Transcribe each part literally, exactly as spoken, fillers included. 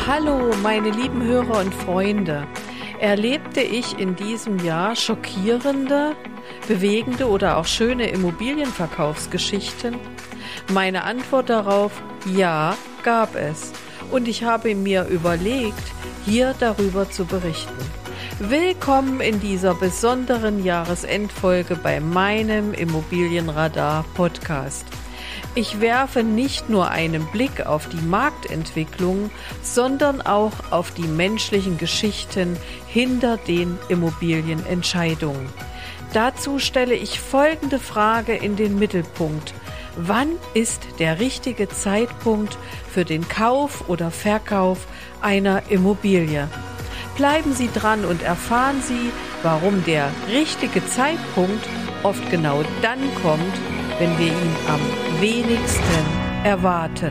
Hallo, meine lieben Hörer und Freunde. Erlebte ich in diesem Jahr schockierende, bewegende oder auch schöne Immobilienverkaufsgeschichten? Meine Antwort darauf: ja, gab es. Und ich habe mir überlegt, hier darüber zu berichten. Willkommen in dieser besonderen Jahresendfolge bei meinem Immobilienradar-Podcast. Ich werfe nicht nur einen Blick auf die Marktentwicklung, sondern auch auf die menschlichen Geschichten hinter den Immobilienentscheidungen. Dazu stelle ich folgende Frage in den Mittelpunkt: Wann ist der richtige Zeitpunkt für den Kauf oder Verkauf einer Immobilie? Bleiben Sie dran und erfahren Sie, warum der richtige Zeitpunkt oft genau dann kommt, wenn wir ihn am wenigsten erwarten.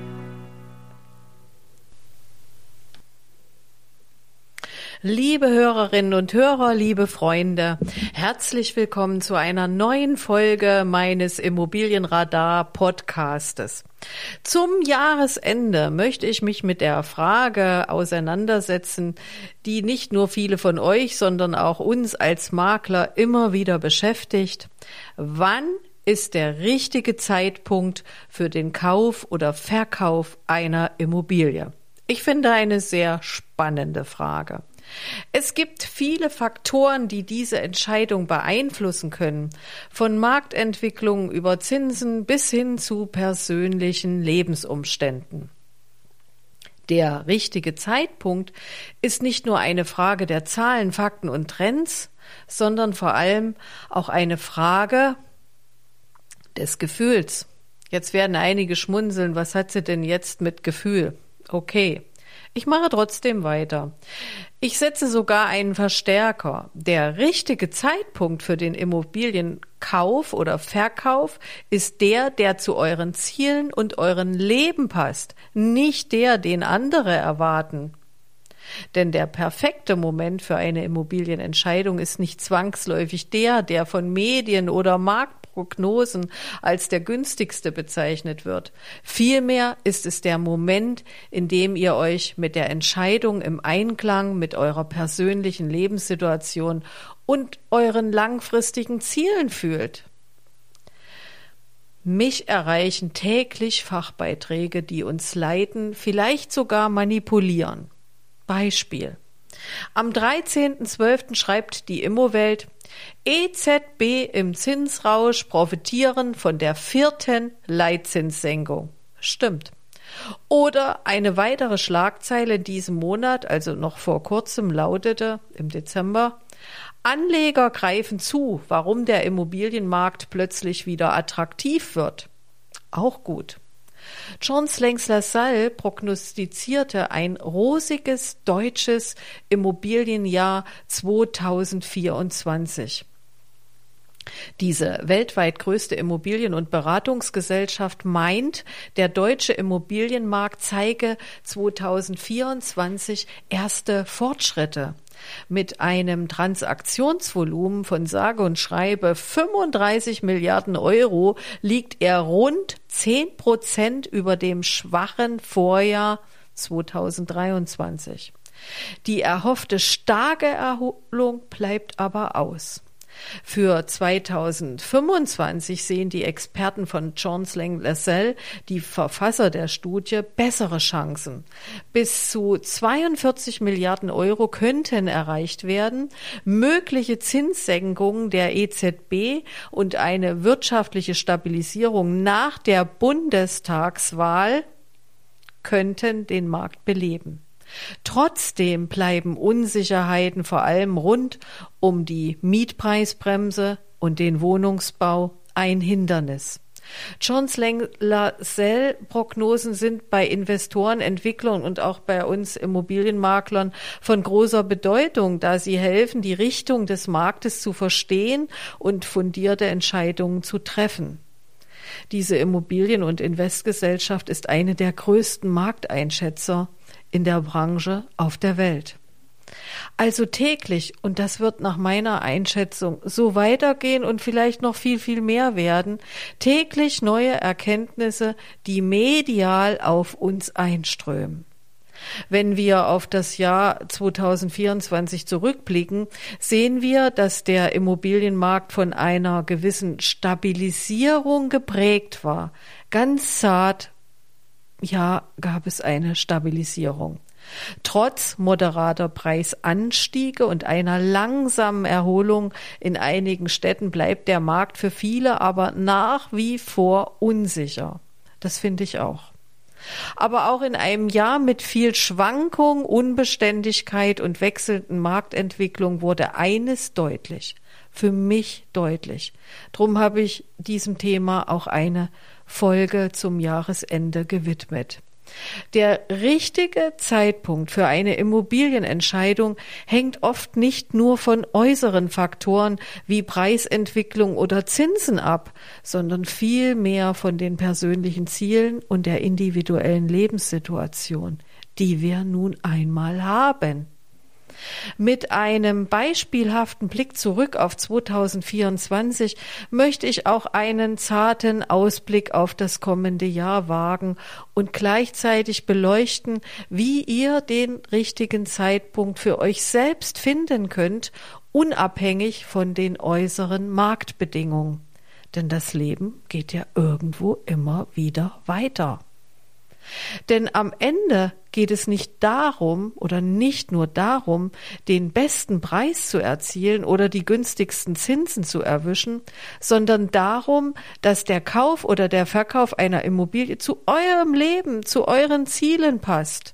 Liebe Hörerinnen und Hörer, liebe Freunde, herzlich willkommen zu einer neuen Folge meines Immobilienradar-Podcastes. Zum Jahresende möchte ich mich mit der Frage auseinandersetzen, die nicht nur viele von euch, sondern auch uns als Makler immer wieder beschäftigt. Wann ist der richtige Zeitpunkt für den Kauf oder Verkauf einer Immobilie? Ich finde eine sehr spannende Frage. Es gibt viele Faktoren, die diese Entscheidung beeinflussen können, von Marktentwicklung über Zinsen bis hin zu persönlichen Lebensumständen. Der richtige Zeitpunkt ist nicht nur eine Frage der Zahlen, Fakten und Trends, sondern vor allem auch eine Frage des Gefühls. Jetzt werden einige schmunzeln, was hat sie denn jetzt mit Gefühl? Okay, ich mache trotzdem weiter. Ich setze sogar einen Verstärker. Der richtige Zeitpunkt für den Immobilienkauf oder Verkauf ist der, der zu euren Zielen und euren Leben passt, nicht der, den andere erwarten. Denn der perfekte Moment für eine Immobilienentscheidung ist nicht zwangsläufig der, der von Medien oder Marktprognosen als der günstigste bezeichnet wird. Vielmehr ist es der Moment, in dem ihr euch mit der Entscheidung im Einklang mit eurer persönlichen Lebenssituation und euren langfristigen Zielen fühlt. Mich erreichen täglich Fachbeiträge, die uns leiten, vielleicht sogar manipulieren. Beispiel. Am dreizehnten zwölften schreibt die Immowelt: E Z B im Zinsrausch profitieren von der vierten Leitzinssenkung. Stimmt. Oder eine weitere Schlagzeile in diesem Monat, also noch vor kurzem, lautete im Dezember: Anleger greifen zu, warum der Immobilienmarkt plötzlich wieder attraktiv wird. Auch gut. John Slangs-LaSalle prognostizierte ein rosiges deutsches Immobilienjahr zweitausendvierundzwanzig. Diese weltweit größte Immobilien- und Beratungsgesellschaft meint, der deutsche Immobilienmarkt zeige zweitausendvierundzwanzig erste Fortschritte. Mit einem Transaktionsvolumen von sage und schreibe fünfunddreißig Milliarden Euro liegt er rund zehn Prozent über dem schwachen Vorjahr zweitausenddreiundzwanzig. Die erhoffte starke Erholung bleibt aber aus. Für zweitausendfünfundzwanzig sehen die Experten von John Slangs-LaSalle, die Verfasser der Studie, bessere Chancen. Bis zu zweiundvierzig Milliarden Euro könnten erreicht werden. Mögliche Zinssenkungen der E Z B und eine wirtschaftliche Stabilisierung nach der Bundestagswahl könnten den Markt beleben. Trotzdem bleiben Unsicherheiten vor allem rund um die Mietpreisbremse und den Wohnungsbau ein Hindernis. John Slangs-LaSalle Prognosen sind bei Investoren, Entwicklern und auch bei uns Immobilienmaklern von großer Bedeutung, da sie helfen, die Richtung des Marktes zu verstehen und fundierte Entscheidungen zu treffen. Diese Immobilien- und Investgesellschaft ist eine der größten Markteinschätzer in der Branche auf der Welt. Also täglich, und das wird nach meiner Einschätzung so weitergehen und vielleicht noch viel, viel mehr werden, täglich neue Erkenntnisse, die medial auf uns einströmen. Wenn wir auf das Jahr zweitausendvierundzwanzig zurückblicken, sehen wir, dass der Immobilienmarkt von einer gewissen Stabilisierung geprägt war. Ganz zart, ja, gab es eine Stabilisierung. Trotz moderater Preisanstiege und einer langsamen Erholung in einigen Städten bleibt der Markt für viele aber nach wie vor unsicher. Das finde ich auch. Aber auch in einem Jahr mit viel Schwankung, Unbeständigkeit und wechselnden Marktentwicklung wurde eines deutlich, für mich deutlich. Drum habe ich diesem Thema auch eine Folge zum Jahresende gewidmet. Der richtige Zeitpunkt für eine Immobilienentscheidung hängt oft nicht nur von äußeren Faktoren wie Preisentwicklung oder Zinsen ab, sondern vielmehr von den persönlichen Zielen und der individuellen Lebenssituation, die wir nun einmal haben. Mit einem beispielhaften Blick zurück auf zweitausendvierundzwanzig möchte ich auch einen zarten Ausblick auf das kommende Jahr wagen und gleichzeitig beleuchten, wie ihr den richtigen Zeitpunkt für euch selbst finden könnt, unabhängig von den äußeren Marktbedingungen. Denn das Leben geht ja irgendwo immer wieder weiter. Denn am Ende geht es nicht darum oder nicht nur darum, den besten Preis zu erzielen oder die günstigsten Zinsen zu erwischen, sondern darum, dass der Kauf oder der Verkauf einer Immobilie zu eurem Leben, zu euren Zielen passt.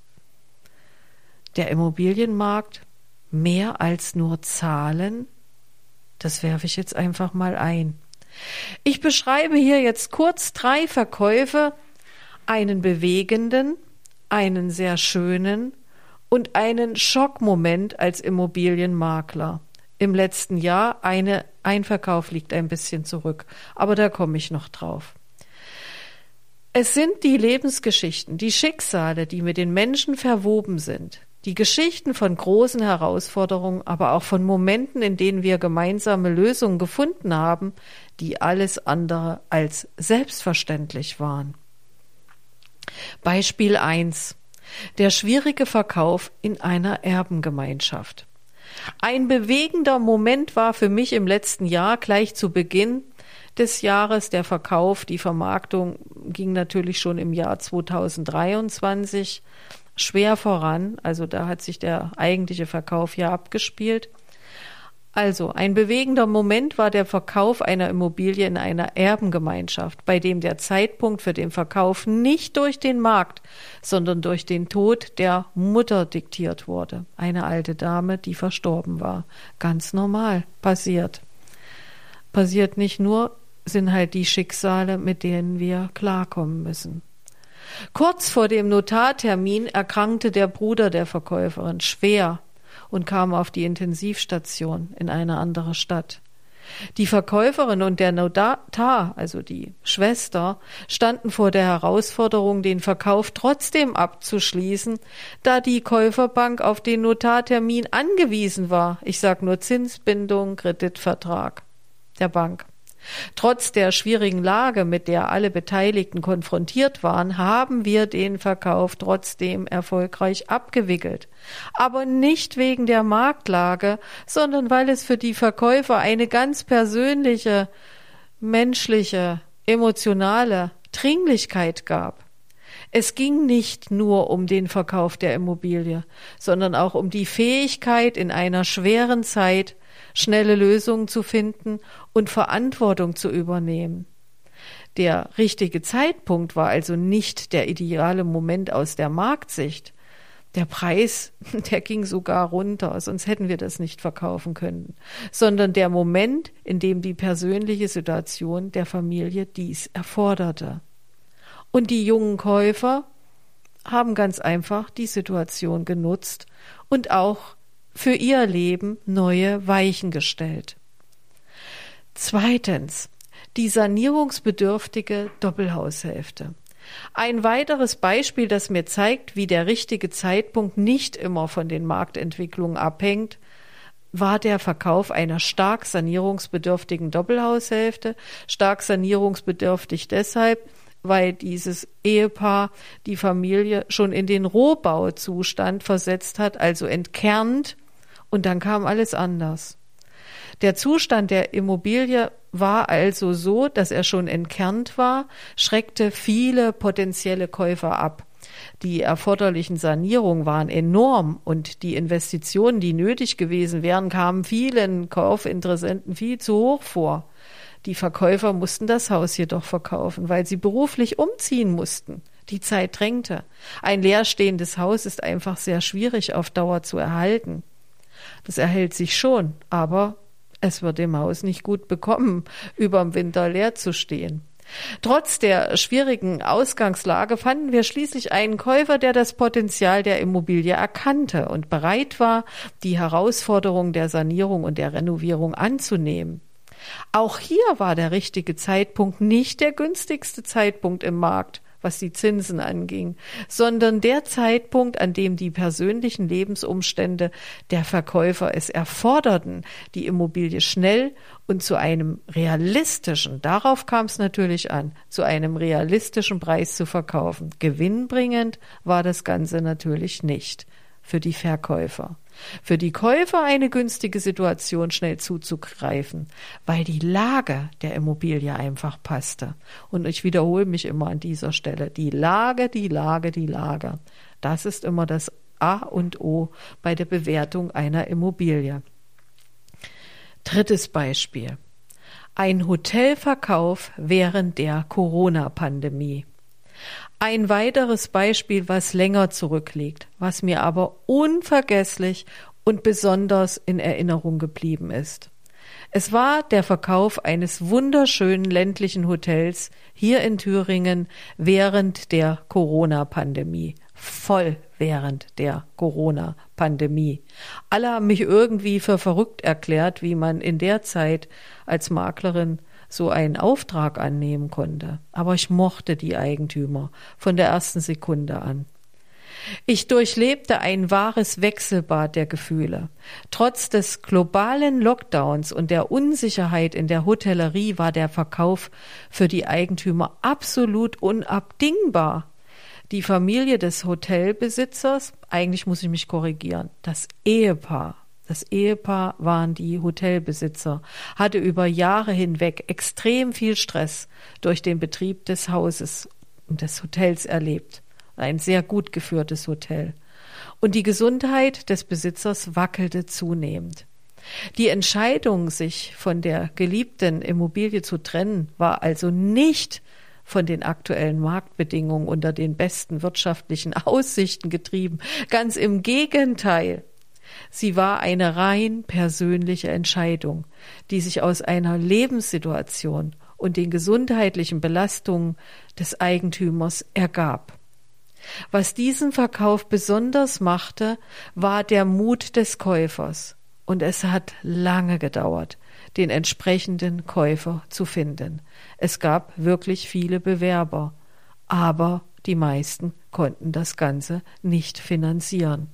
Der Immobilienmarkt mehr als nur Zahlen, das werfe ich jetzt einfach mal ein. Ich beschreibe hier jetzt kurz drei Verkäufe, einen bewegenden, einen sehr schönen und einen Schockmoment als Immobilienmakler. Im letzten Jahr eine, ein Verkauf liegt ein bisschen zurück, aber da komme ich noch drauf. Es sind die Lebensgeschichten, die Schicksale, die mit den Menschen verwoben sind, die Geschichten von großen Herausforderungen, aber auch von Momenten, in denen wir gemeinsame Lösungen gefunden haben, die alles andere als selbstverständlich waren. Beispiel eins. Der schwierige Verkauf in einer Erbengemeinschaft. Ein bewegender Moment war für mich im letzten Jahr gleich zu Beginn des Jahres der Verkauf. Die Vermarktung ging natürlich schon im Jahr zweitausenddreiundzwanzig schwer voran. Also da hat sich der eigentliche Verkauf ja abgespielt. Also, ein bewegender Moment war der Verkauf einer Immobilie in einer Erbengemeinschaft, bei dem der Zeitpunkt für den Verkauf nicht durch den Markt, sondern durch den Tod der Mutter diktiert wurde. Eine alte Dame, die verstorben war. Ganz normal, passiert. Passiert nicht nur, sind halt die Schicksale, mit denen wir klarkommen müssen. Kurz vor dem Notartermin erkrankte der Bruder der Verkäuferin schwer und kam auf die Intensivstation in eine andere Stadt. Die Verkäuferin und der Notar, also die Schwester, standen vor der Herausforderung, den Verkauf trotzdem abzuschließen, da die Käuferbank auf den Notartermin angewiesen war. Ich sage nur Zinsbindung, Kreditvertrag der Bank. Trotz der schwierigen Lage, mit der alle Beteiligten konfrontiert waren, haben wir den Verkauf trotzdem erfolgreich abgewickelt. Aber nicht wegen der Marktlage, sondern weil es für die Verkäufer eine ganz persönliche, menschliche, emotionale Dringlichkeit gab. Es ging nicht nur um den Verkauf der Immobilie, sondern auch um die Fähigkeit, in einer schweren Zeit schnelle Lösungen zu finden und Verantwortung zu übernehmen. Der richtige Zeitpunkt war also nicht der ideale Moment aus der Marktsicht. Der Preis, der ging sogar runter, sonst hätten wir das nicht verkaufen können, sondern der Moment, in dem die persönliche Situation der Familie dies erforderte. Und die jungen Käufer haben ganz einfach die Situation genutzt und auch für ihr Leben neue Weichen gestellt. Zweitens, die sanierungsbedürftige Doppelhaushälfte. Ein weiteres Beispiel, das mir zeigt, wie der richtige Zeitpunkt nicht immer von den Marktentwicklungen abhängt, war der Verkauf einer stark sanierungsbedürftigen Doppelhaushälfte. Stark sanierungsbedürftig deshalb, weil dieses Ehepaar die Familie schon in den Rohbauzustand versetzt hat, also entkernt, und dann kam alles anders. Der Zustand der Immobilie war also so, dass er schon entkernt war, schreckte viele potenzielle Käufer ab. Die erforderlichen Sanierungen waren enorm und die Investitionen, die nötig gewesen wären, kamen vielen Kaufinteressenten viel zu hoch vor. Die Verkäufer mussten das Haus jedoch verkaufen, weil sie beruflich umziehen mussten. Die Zeit drängte. Ein leerstehendes Haus ist einfach sehr schwierig auf Dauer zu erhalten. Das erhält sich schon, aber es wird dem Haus nicht gut bekommen, überm Winter leer zu stehen. Trotz der schwierigen Ausgangslage fanden wir schließlich einen Käufer, der das Potenzial der Immobilie erkannte und bereit war, die Herausforderung der Sanierung und der Renovierung anzunehmen. Auch hier war der richtige Zeitpunkt nicht der günstigste Zeitpunkt im Markt, was die Zinsen anging, sondern der Zeitpunkt, an dem die persönlichen Lebensumstände der Verkäufer es erforderten, die Immobilie schnell und zu einem realistischen, darauf kam es natürlich an, zu einem realistischen Preis zu verkaufen. Gewinnbringend war das Ganze natürlich nicht für die Verkäufer. Für die Käufer eine günstige Situation, schnell zuzugreifen, weil die Lage der Immobilie einfach passte. Und ich wiederhole mich immer an dieser Stelle. Die Lage, die Lage, die Lage. Das ist immer das A und O bei der Bewertung einer Immobilie. Drittes Beispiel. Ein Hotelverkauf während der Corona-Pandemie. Ein weiteres Beispiel, was länger zurückliegt, was mir aber unvergesslich und besonders in Erinnerung geblieben ist. Es war der Verkauf eines wunderschönen ländlichen Hotels hier in Thüringen während der Corona-Pandemie. Voll während der Corona-Pandemie. Alle haben mich irgendwie für verrückt erklärt, wie man in der Zeit als Maklerin so einen Auftrag annehmen konnte. Aber ich mochte die Eigentümer von der ersten Sekunde an. Ich durchlebte ein wahres Wechselbad der Gefühle. Trotz des globalen Lockdowns und der Unsicherheit in der Hotellerie war der Verkauf für die Eigentümer absolut unabdingbar. Die Familie des Hotelbesitzers, eigentlich muss ich mich korrigieren, das Ehepaar, Das Ehepaar waren die Hotelbesitzer, hatte über Jahre hinweg extrem viel Stress durch den Betrieb des Hauses und des Hotels erlebt. Ein sehr gut geführtes Hotel. Und die Gesundheit des Besitzers wackelte zunehmend. Die Entscheidung, sich von der geliebten Immobilie zu trennen, war also nicht von den aktuellen Marktbedingungen unter den besten wirtschaftlichen Aussichten getrieben. Ganz im Gegenteil. Sie war eine rein persönliche Entscheidung, die sich aus einer Lebenssituation und den gesundheitlichen Belastungen des Eigentümers ergab. Was diesen Verkauf besonders machte, war der Mut des Käufers. Und es hat lange gedauert, den entsprechenden Käufer zu finden. Es gab wirklich viele Bewerber, aber die meisten konnten das Ganze nicht finanzieren.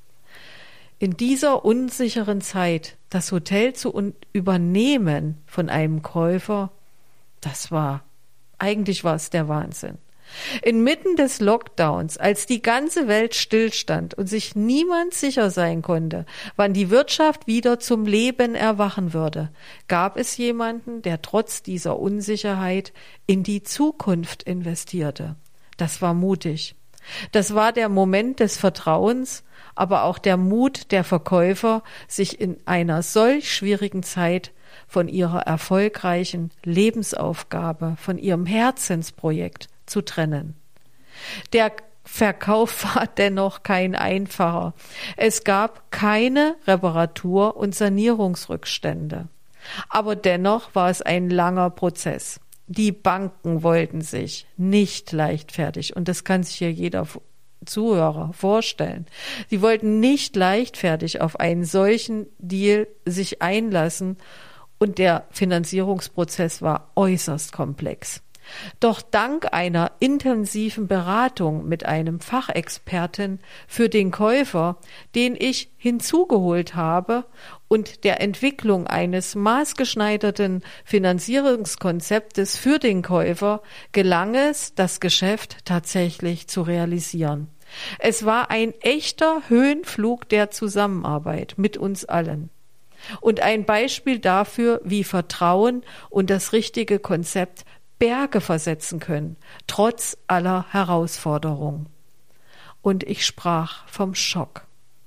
In dieser unsicheren Zeit das Hotel zu übernehmen von einem Käufer, das war, eigentlich war es der Wahnsinn. Inmitten des Lockdowns, als die ganze Welt stillstand und sich niemand sicher sein konnte, wann die Wirtschaft wieder zum Leben erwachen würde, gab es jemanden, der trotz dieser Unsicherheit in die Zukunft investierte. Das war mutig. Das war der Moment des Vertrauens, aber auch der Mut der Verkäufer, sich in einer solch schwierigen Zeit von ihrer erfolgreichen Lebensaufgabe, von ihrem Herzensprojekt zu trennen. Der Verkauf war dennoch kein einfacher. Es gab keine Reparatur- und Sanierungsrückstände. Aber dennoch war es ein langer Prozess. Die Banken wollten sich nicht leichtfertig, und das kann sich ja jeder Zuhörer vorstellen, sie wollten nicht leichtfertig auf einen solchen Deal sich einlassen, und der Finanzierungsprozess war äußerst komplex. Doch dank einer intensiven Beratung mit einem Fachexperten für den Käufer, den ich hinzugeholt habe und der Entwicklung eines maßgeschneiderten Finanzierungskonzeptes für den Käufer gelang es, das Geschäft tatsächlich zu realisieren. Es war ein echter Höhenflug der Zusammenarbeit mit uns allen und ein Beispiel dafür, wie Vertrauen und das richtige Konzept Berge versetzen können, trotz aller Herausforderungen. Und ich sprach vom Schock.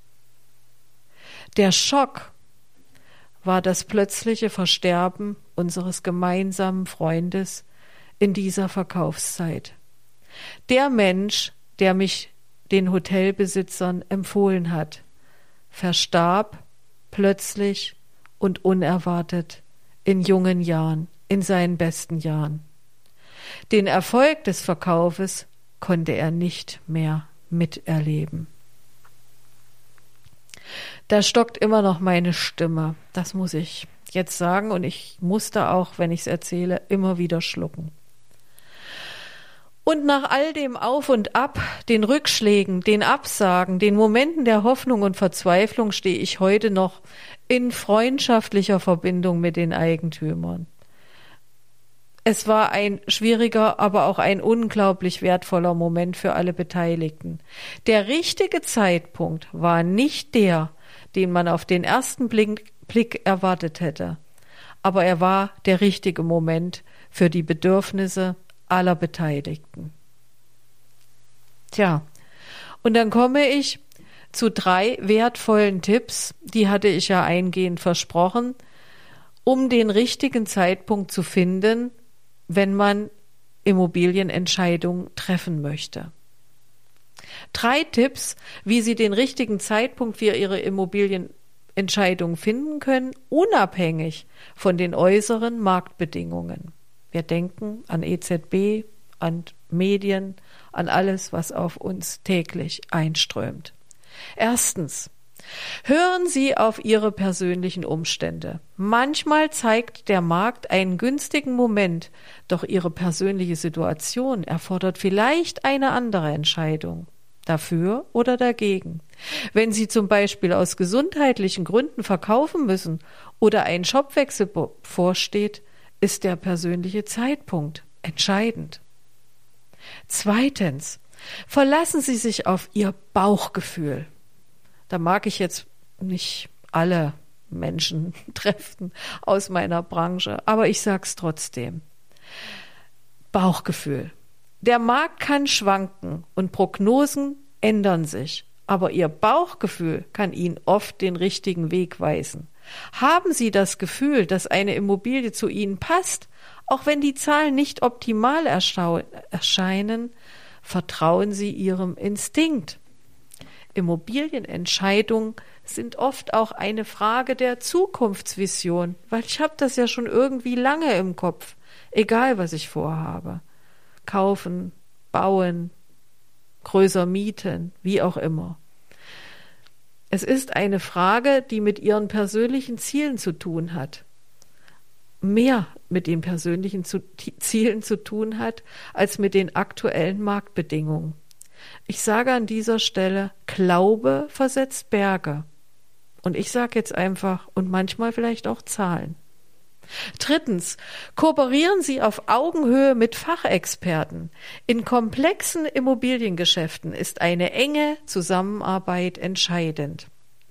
Der Schock war das plötzliche Versterben unseres gemeinsamen Freundes in dieser Verkaufszeit. Der Mensch, der mich den Hotelbesitzern empfohlen hat, verstarb plötzlich und unerwartet in jungen Jahren, in seinen besten Jahren. Den Erfolg des Verkaufes konnte er nicht mehr miterleben. Da stockt immer noch meine Stimme, das muss ich jetzt sagen, und ich musste auch, wenn ich es erzähle, immer wieder schlucken. Und nach all dem Auf und Ab, den Rückschlägen, den Absagen, den Momenten der Hoffnung und Verzweiflung stehe ich heute noch in freundschaftlicher Verbindung mit den Eigentümern. Es war ein schwieriger, aber auch ein unglaublich wertvoller Moment für alle Beteiligten. Der richtige Zeitpunkt war nicht der, den man auf den ersten Blick, Blick erwartet hätte. Aber er war der richtige Moment für die Bedürfnisse aller Beteiligten. Tja, und dann komme ich zu drei wertvollen Tipps, die hatte ich ja eingehend versprochen, um den richtigen Zeitpunkt zu finden, wenn man Immobilienentscheidungen treffen möchte. Drei Tipps, wie Sie den richtigen Zeitpunkt für Ihre Immobilienentscheidung finden können, unabhängig von den äußeren Marktbedingungen. Wir denken an E Z B, an Medien, an alles, was auf uns täglich einströmt. Erstens, hören Sie auf Ihre persönlichen Umstände. Manchmal zeigt der Markt einen günstigen Moment, doch Ihre persönliche Situation erfordert vielleicht eine andere Entscheidung. Dafür oder dagegen. Wenn Sie zum Beispiel aus gesundheitlichen Gründen verkaufen müssen oder ein Jobwechsel bevorsteht, ist der persönliche Zeitpunkt entscheidend. Zweitens, verlassen Sie sich auf Ihr Bauchgefühl. Da mag ich jetzt nicht alle Menschen treffen aus meiner Branche, aber ich sag's trotzdem. Bauchgefühl. Der Markt kann schwanken und Prognosen ändern sich, aber Ihr Bauchgefühl kann Ihnen oft den richtigen Weg weisen. Haben Sie das Gefühl, dass eine Immobilie zu Ihnen passt, auch wenn die Zahlen nicht optimal erscheinen, vertrauen Sie Ihrem Instinkt. Immobilienentscheidungen sind oft auch eine Frage der Zukunftsvision, weil ich habe das ja schon irgendwie lange im Kopf, egal was ich vorhabe. Kaufen, bauen, größer mieten, wie auch immer. Es ist eine Frage, die mit Ihren persönlichen Zielen zu tun hat. Mehr mit den persönlichen Zielen zu tun hat, als mit den aktuellen Marktbedingungen. Ich sage an dieser Stelle, Glaube versetzt Berge. Und ich sage jetzt einfach, und manchmal vielleicht auch Zahlen. Drittens, kooperieren Sie auf Augenhöhe mit Fachexperten. In komplexen Immobiliengeschäften ist eine enge Zusammenarbeit entscheidend.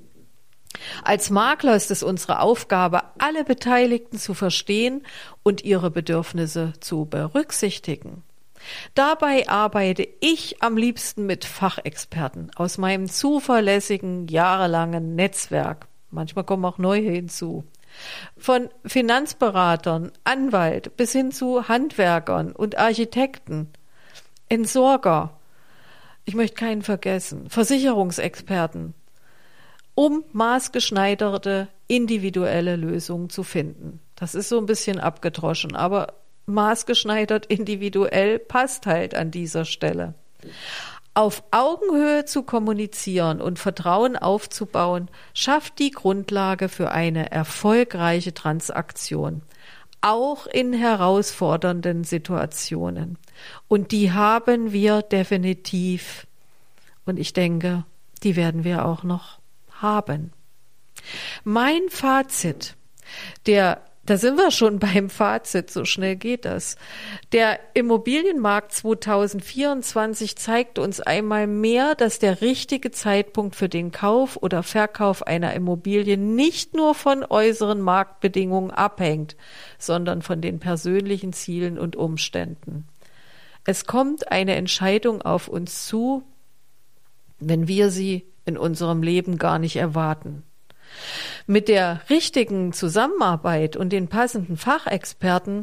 Als Makler ist es unsere Aufgabe, alle Beteiligten zu verstehen und ihre Bedürfnisse zu berücksichtigen. Dabei arbeite ich am liebsten mit Fachexperten aus meinem zuverlässigen, jahrelangen Netzwerk. Manchmal kommen auch neue hinzu. Von Finanzberatern, Anwalt bis hin zu Handwerkern und Architekten, Entsorger, ich möchte keinen vergessen, Versicherungsexperten, um maßgeschneiderte, individuelle Lösungen zu finden. Das ist so ein bisschen abgedroschen, aber maßgeschneidert individuell passt halt an dieser Stelle. Auf Augenhöhe zu kommunizieren und Vertrauen aufzubauen, schafft die Grundlage für eine erfolgreiche Transaktion, auch in herausfordernden Situationen. Und die haben wir definitiv. Und ich denke, die werden wir auch noch haben. Mein Fazit, der Da sind wir schon beim Fazit, so schnell geht das. Der Immobilienmarkt zwanzig vierundzwanzig zeigt uns einmal mehr, dass der richtige Zeitpunkt für den Kauf oder Verkauf einer Immobilie nicht nur von äußeren Marktbedingungen abhängt, sondern von den persönlichen Zielen und Umständen. Es kommt eine Entscheidung auf uns zu, wenn wir sie in unserem Leben gar nicht erwarten. Mit der richtigen Zusammenarbeit und den passenden Fachexperten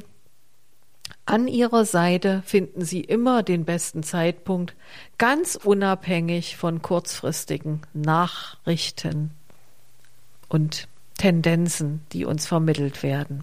an Ihrer Seite finden Sie immer den besten Zeitpunkt, ganz unabhängig von kurzfristigen Nachrichten und Tendenzen, die uns vermittelt werden.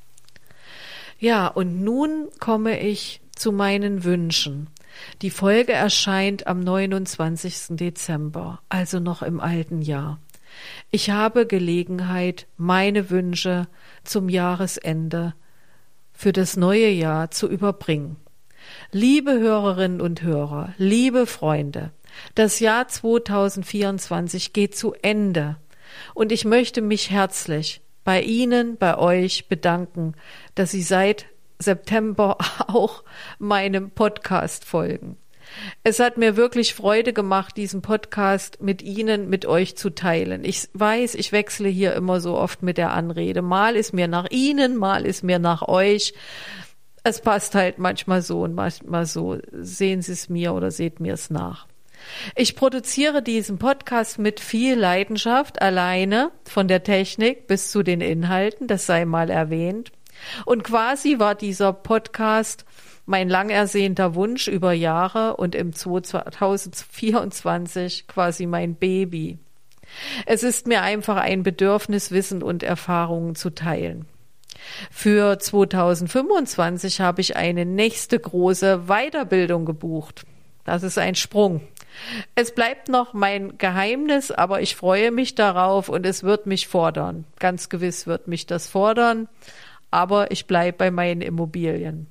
Ja, und nun komme ich zu meinen Wünschen. Die Folge erscheint am neunundzwanzigsten Dezember, also noch im alten Jahr. Ich habe Gelegenheit, meine Wünsche zum Jahresende für das neue Jahr zu überbringen. Liebe Hörerinnen und Hörer, liebe Freunde, das Jahr zwanzig vierundzwanzig geht zu Ende und ich möchte mich herzlich bei Ihnen, bei euch bedanken, dass Sie seit September auch meinem Podcast folgen. Es hat mir wirklich Freude gemacht, diesen Podcast mit Ihnen, mit euch zu teilen. Ich weiß, ich wechsle hier immer so oft mit der Anrede. Mal ist mir nach Ihnen, mal ist mir nach euch. Es passt halt manchmal so und manchmal so. Sehen Sie es mir oder seht mir es nach. Ich produziere diesen Podcast mit viel Leidenschaft, alleine, von der Technik bis zu den Inhalten, das sei mal erwähnt. Und quasi war dieser Podcast mein lang ersehnter Wunsch über Jahre und im zwanzig vierundzwanzig quasi mein Baby. Es ist mir einfach ein Bedürfnis, Wissen und Erfahrungen zu teilen. Für zwanzig fünfundzwanzig habe ich eine nächste große Weiterbildung gebucht. Das ist ein Sprung. Es bleibt noch mein Geheimnis, aber ich freue mich darauf und es wird mich fordern. Ganz gewiss wird mich das fordern, aber ich bleibe bei meinen Immobilien.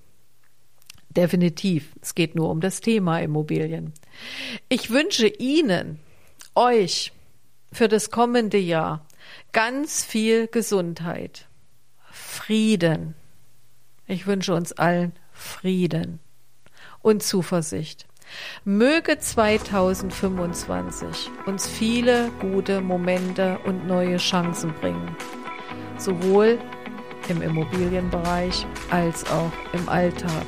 Definitiv. Es geht nur um das Thema Immobilien. Ich wünsche Ihnen, euch für das kommende Jahr ganz viel Gesundheit, Frieden. Ich wünsche uns allen Frieden und Zuversicht. Möge zwanzig fünfundzwanzig uns viele gute Momente und neue Chancen bringen, sowohl im Immobilienbereich als auch im Alltag.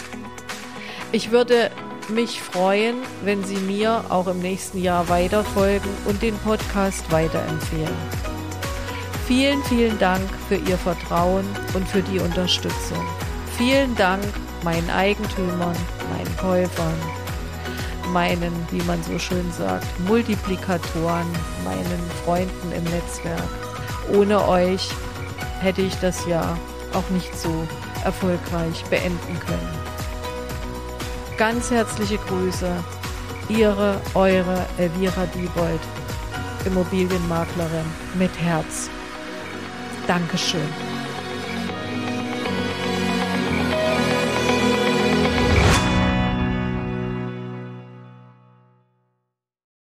Ich würde mich freuen, wenn Sie mir auch im nächsten Jahr weiterfolgen und den Podcast weiterempfehlen. Vielen, vielen Dank für Ihr Vertrauen und für die Unterstützung. Vielen Dank meinen Eigentümern, meinen Käufern, meinen, wie man so schön sagt, Multiplikatoren, meinen Freunden im Netzwerk. Ohne euch hätte ich das Jahr auch nicht so erfolgreich beenden können. Ganz herzliche Grüße, Ihre, eure Elvira Diebold, Immobilienmaklerin mit Herz. Dankeschön.